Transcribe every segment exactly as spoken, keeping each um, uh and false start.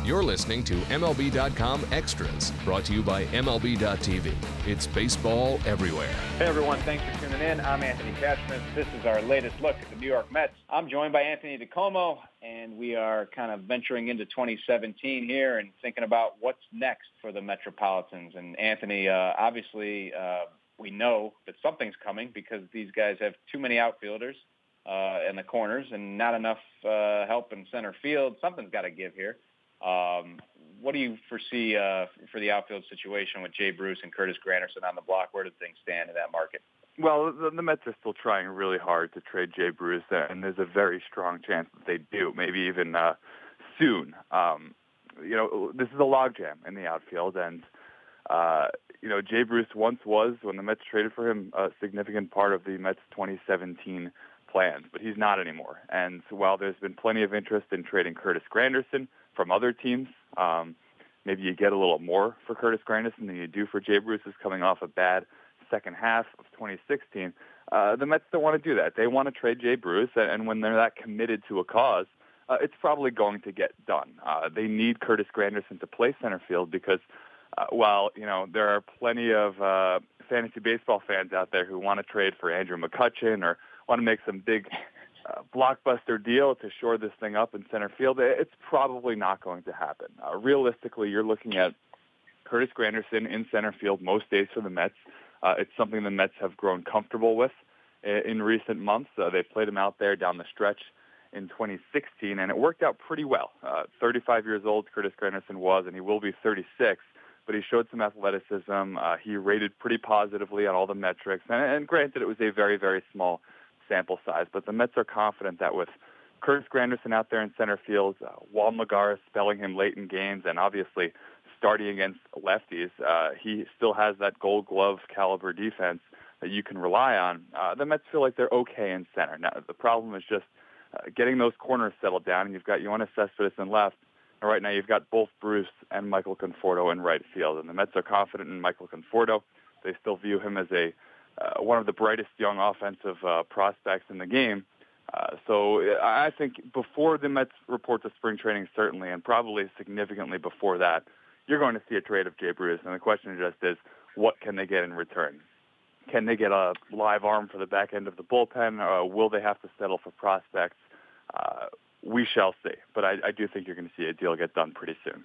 You're listening to M L B dot com Extras, brought to you by M L B dot T V. It's baseball everywhere. Hey everyone, thanks for tuning in. I'm Anthony Cashman. This is our latest look at the New York Mets. I'm joined by Anthony DiComo, and we are kind of venturing into twenty seventeen here and thinking about what's next for the Metropolitans. And Anthony, uh, obviously, uh, we know that something's coming because these guys have too many outfielders uh, in the corners and not enough uh, help in center field. Something's got to give here. Um, what do you foresee uh, for the outfield situation with Jay Bruce and Curtis Granderson on the block? Where do things stand in that market? Well, the, the Mets are still trying really hard to trade Jay Bruce, and there's a very strong chance that they do, maybe even uh, soon. Um, you know, this is a logjam in the outfield, and, uh, you know, Jay Bruce once was, when the Mets traded for him, a significant part of the Mets twenty seventeen plans, but he's not anymore. And while there's been plenty of interest in trading Curtis Granderson from other teams, um, maybe you get a little more for Curtis Granderson than you do for Jay Bruce, who's coming off a bad second half of twenty sixteen. Uh, the Mets don't want to do that. They want to trade Jay Bruce, and when they're that committed to a cause, uh, it's probably going to get done. Uh, they need Curtis Granderson to play center field because uh, while, you know, there are plenty of uh, fantasy baseball fans out there who want to trade for Andrew McCutchen or want to make some big uh, blockbuster deal to shore this thing up in center field, it's probably not going to happen. Uh, realistically, you're looking at Curtis Granderson in center field most days for the Mets. Uh, it's something the Mets have grown comfortable with in, in recent months. Uh, they played him out there down the stretch in twenty sixteen, and it worked out pretty well. Uh, thirty-five years old, Curtis Granderson was, and he will be thirty-six, but he showed some athleticism. Uh, he rated pretty positively on all the metrics, and, and granted, it was a very, very small sample size, but the Mets are confident that with Curtis Granderson out there in center field, uh, Juan Lagares spelling him late in games, and obviously starting against lefties, uh, he still has that Gold Glove caliber defense that you can rely on. Uh, the Mets feel like they're okay in center. Now, the problem is just uh, getting those corners settled down, and you've got Yoenis Cespedes in left, and right now you've got both Bruce and Michael Conforto in right field, and the Mets are confident in Michael Conforto. They still view him as a Uh, one of the brightest young offensive uh, prospects in the game. Uh, so I think before the Mets report to spring training, certainly, and probably significantly before that, you're going to see a trade of Jay Bruce. And the question just is, what can they get in return? Can they get a live arm for the back end of the bullpen? Or will they have to settle for prospects? Uh, we shall see. But I, I do think you're going to see a deal get done pretty soon.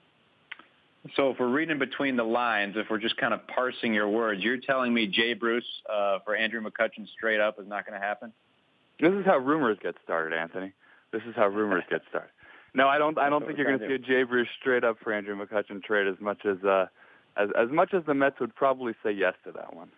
So if we're reading between the lines, if we're just kind of parsing your words, you're telling me Jay Bruce uh, for Andrew McCutchen straight up is not going to happen? This is how rumors get started, Anthony. This is how rumors get started. No, I don't. I don't think you're going to see a Jay Bruce straight up for Andrew McCutchen trade as much as uh, as as much as the Mets would probably say yes to that one.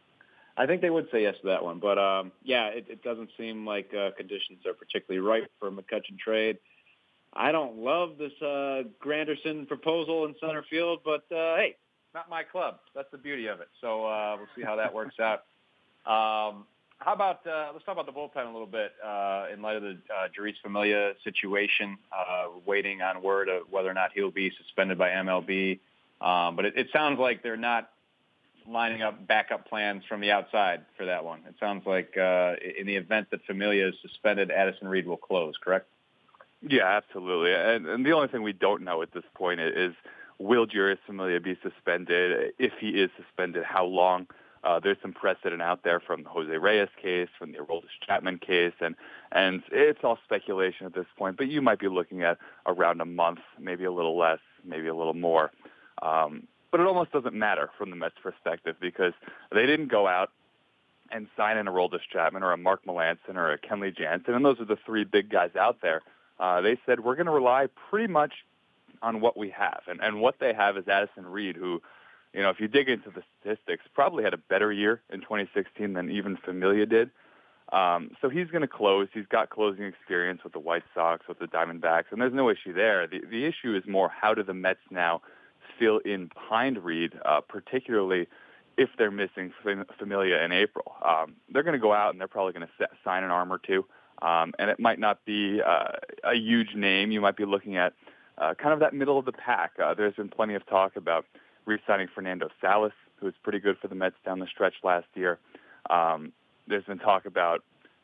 I think they would say yes to that one, but um, yeah, it, it doesn't seem like uh, conditions are particularly right for a McCutchen trade. I don't love this uh, Granderson proposal in center field, but uh, hey, it's not my club. That's the beauty of it. So uh, we'll see how that works out. Um, how about uh, let's talk about the bullpen a little bit uh, in light of the uh, Jeurys Familia situation. Uh, waiting on word of whether or not he'll be suspended by M L B. Um, but it, it sounds like they're not lining up backup plans from the outside for that one. It sounds like uh, in the event that Familia is suspended, Addison Reed will close. Correct? Yeah, absolutely. And, and the only thing we don't know at this point is, will Jeurys Familia be suspended? If he is suspended, how long? Uh, there's some precedent out there from the Jose Reyes case, from the Aroldis Chapman case, and, and it's all speculation at this point, but you might be looking at around a month, maybe a little less, maybe a little more. Um, but it almost doesn't matter from the Mets' perspective because they didn't go out and sign an Aroldis Chapman or a Mark Melancon or a Kenley Jansen, and those are the three big guys out there. Uh, they said, we're going to rely pretty much on what we have. And, and what they have is Addison Reed, who, you know, if you dig into the statistics, probably had a better year in twenty sixteen than even Familia did. Um, so he's going to close. He's got closing experience with the White Sox, with the Diamondbacks, and there's no issue there. The, the issue is more, how do the Mets now fill in behind Reed, uh, particularly if they're missing Familia in April? Um, they're going to go out and they're probably going to sign an arm or two. Um, and it might not be uh, a huge name. You might be looking at uh, kind of that middle of the pack. Uh, there's been plenty of talk about re-signing Fernando Salas, who was pretty good for the Mets down the stretch last year. Um, there's been talk about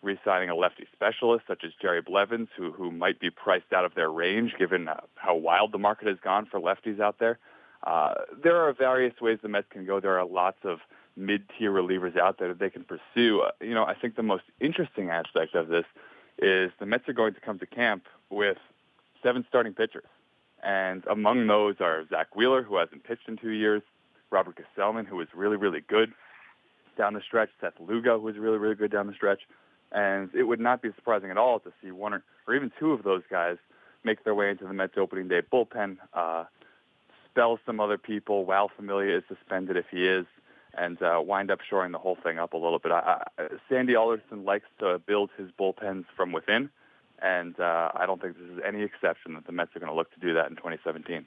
re-signing a lefty specialist such as Jerry Blevins, who who might be priced out of their range given uh, how wild the market has gone for lefties out there. Uh, there are various ways the Mets can go. There are lots of mid-tier relievers out there that they can pursue. Uh, you know, I think the most interesting aspect of this is the Mets are going to come to camp with seven starting pitchers. And among those are Zach Wheeler, who hasn't pitched in two years, Robert Gesellman, who is really, really good down the stretch, Seth Lugo, who is really, really good down the stretch. And it would not be surprising at all to see one or, or even two of those guys make their way into the Mets opening day bullpen, uh, spell some other people. Wal Familia is suspended if he is, and uh, wind up shoring the whole thing up a little bit. I, I, Sandy Alderson likes to build his bullpens from within, and uh, I don't think this is any exception that the Mets are going to look to do that in twenty seventeen.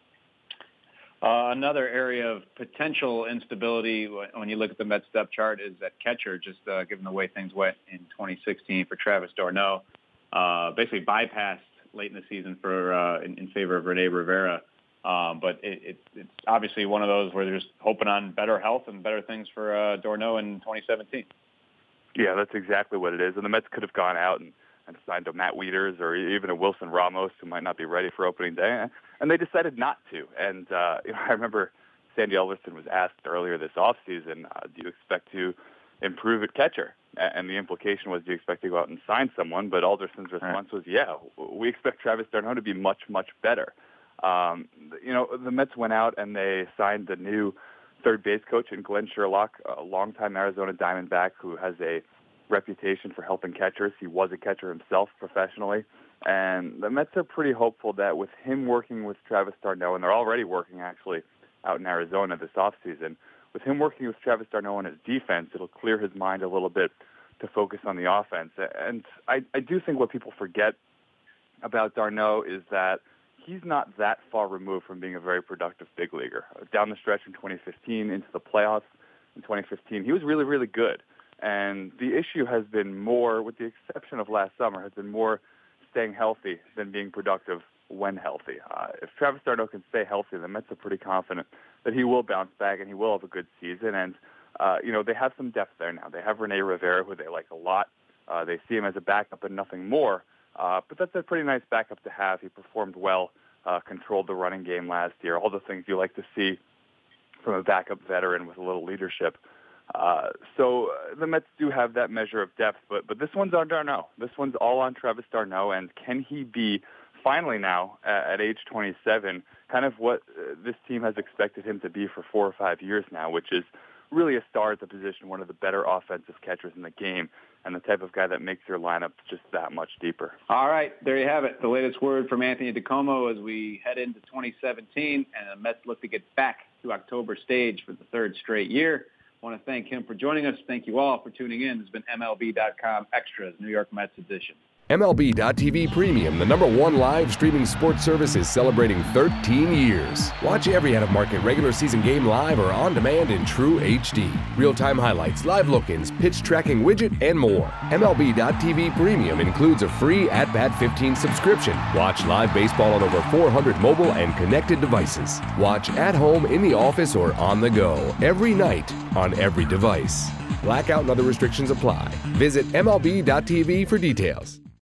Uh, another area of potential instability when you look at the Mets depth chart is at catcher, just uh, given the way things went in twenty sixteen for Travis d'Arnaud. Uh, basically bypassed late in the season for uh, in, in favor of Rene Rivera. Um, but it, it, it's obviously one of those where they're just hoping on better health and better things for uh, d'Arnaud in twenty seventeen. Yeah, that's exactly what it is. And the Mets could have gone out and, and signed a Matt Wieters or even a Wilson Ramos, who might not be ready for opening day. And they decided not to. And uh, you know, I remember Sandy Alderson was asked earlier this offseason, uh, do you expect to improve at catcher? And the implication was, do you expect to go out and sign someone? But Alderson's response was, yeah, we expect Travis d'Arnaud to be much, much better. Um, you know, the Mets went out and they signed the new third base coach in Glenn Sherlock, a longtime Arizona Diamondback who has a reputation for helping catchers. He was a catcher himself professionally. And the Mets are pretty hopeful that with him working with Travis d'Arnaud, and they're already working actually out in Arizona this offseason, with him working with Travis d'Arnaud on his defense, it'll clear his mind a little bit to focus on the offense. And I, I do think what people forget about d'Arnaud is that he's not that far removed from being a very productive big leaguer. Down the stretch in twenty fifteen, into the playoffs in twenty fifteen, he was really, really good. And the issue has been more, with the exception of last summer, has been more staying healthy than being productive when healthy. Uh, if Travis d'Arnaud can stay healthy, the Mets are pretty confident that he will bounce back and he will have a good season. And, uh, you know, they have some depth there now. They have Rene Rivera, who they like a lot. Uh, they see him as a backup and nothing more. Uh, but that's a pretty nice backup to have. He performed well, uh, controlled the running game last year, all the things you like to see from a backup veteran with a little leadership. Uh, so uh, the Mets do have that measure of depth, but but this one's on d'Arnaud. This one's all on Travis d'Arnaud, and can he be finally now at, at age twenty-seven, kind of what uh, this team has expected him to be for four or five years now, which is really a star at the position, one of the better offensive catchers in the game, and the type of guy that makes your lineup just that much deeper. All right, there you have it. The latest word from Anthony DiComo as we head into twenty seventeen, and the Mets look to get back to October stage for the third straight year. I want to thank him for joining us. Thank you all for tuning in. This has been M L B dot com Extras, New York Mets edition. M L B dot T V Premium, the number one live streaming sports service, is celebrating thirteen years. Watch every out-of-market regular season game live or on demand in true H D. Real-time highlights, live look-ins, pitch tracking widget, and more. M L B dot T V Premium includes a free At Bat fifteen subscription. Watch live baseball on over four hundred mobile and connected devices. Watch at home, in the office, or on the go every night on every device. Blackout and other restrictions apply. Visit M L B dot T V for details.